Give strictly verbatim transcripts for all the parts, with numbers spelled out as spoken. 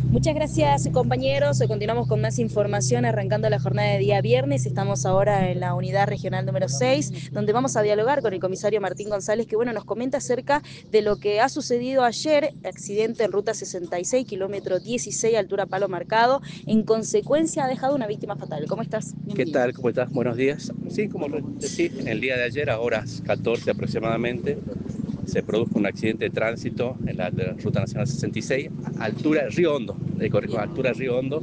Muchas gracias, compañeros. Hoy continuamos con más información, arrancando la jornada de día viernes. Estamos ahora en la unidad regional número seis, donde vamos a dialogar con el comisario Martín González, que bueno, nos comenta acerca de lo que ha sucedido ayer, accidente en ruta sesenta y seis, kilómetro dieciséis, altura Palo Marcado. En consecuencia, ha dejado una víctima fatal. ¿Cómo estás? ¿Qué Bienvenido. tal? ¿Cómo estás? Buenos días. Sí, como decís, en el día de ayer, a horas catorce aproximadamente, se produjo un accidente de tránsito en la, de la Ruta Nacional sesenta y seis, a altura de Río Hondo, de corrijo, a altura de Río Hondo,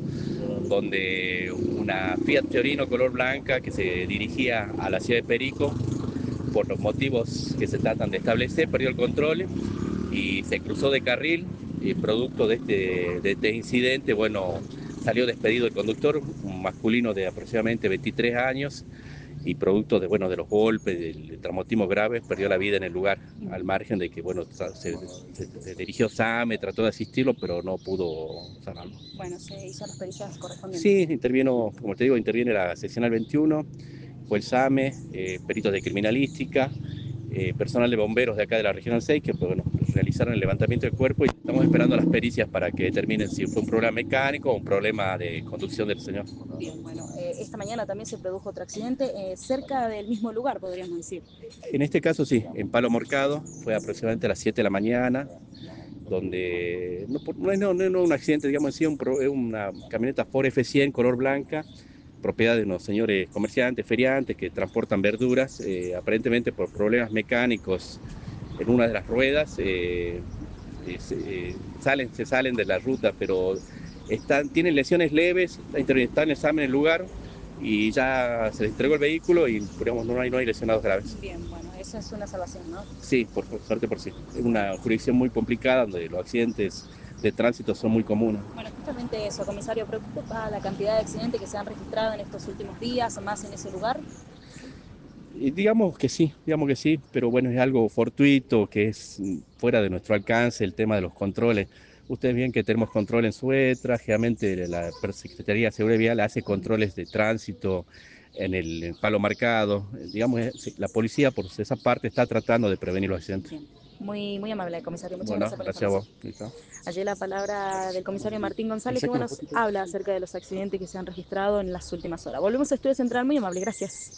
donde una Fiat Fiorino color blanca que se dirigía a la ciudad de Perico, por los motivos que se tratan de establecer, perdió el control y se cruzó de carril, y producto de este, de este incidente, bueno, salió despedido el conductor, un masculino de aproximadamente veintitrés años, y producto de, bueno, de los golpes, del traumatismo grave, perdió la vida en el lugar, al margen de que, bueno, se, se, se dirigió SAME, trató de asistirlo, pero no pudo salvarlo. Bueno, se hizo las pericias correspondientes. Sí, intervino, como te digo, interviene la seccional veintiuno, fue el SAME, eh, peritos de criminalística, eh, personal de bomberos de acá de la Regional seis, que pues, bueno, realizaron el levantamiento del cuerpo, y estamos esperando las pericias para que determinen si fue un problema mecánico o un problema de conducción del señor. Bien, bueno, eh, esta mañana también se produjo otro accidente eh, cerca del mismo lugar, podríamos decir. En este caso sí, en Palo Morcado, fue aproximadamente a las siete de la mañana, donde no, no, no, no, no un accidente, digamos así, un, una camioneta Ford F cien color blanca, propiedad de unos señores comerciantes, feriantes que transportan verduras, eh, aparentemente por problemas mecánicos en una de las ruedas, eh, eh, se, eh, salen, se salen de la ruta, pero están, tienen lesiones leves, están en examen en el lugar y ya se les entregó el vehículo y digamos, no, hay, no hay lesionados graves. Bien, bueno, eso es una salvación, ¿no? Sí, por, por suerte por sí. Es una jurisdicción muy complicada donde los accidentes de tránsito son muy comunes. Bueno, justamente eso, comisario, ¿preocupa la cantidad de accidentes que se han registrado en estos últimos días, más en ese lugar? Y digamos que sí, digamos que sí, pero bueno, es algo fortuito, que es fuera de nuestro alcance el tema de los controles. Ustedes ven que tenemos control en Suetra, generalmente la Secretaría de Seguridad Vial hace controles de tránsito en el en Palo Marcado. Digamos, la policía por esa parte está tratando de prevenir los accidentes. Bien. Muy, muy amable, comisario. Muchas Bueno, gracias por la gracias a información. vos. ¿Listo? Allí la palabra del comisario Martín González, que bueno, habla acerca de los accidentes que se han registrado en las últimas horas. Volvemos a Estudio Central. Muy amable, gracias.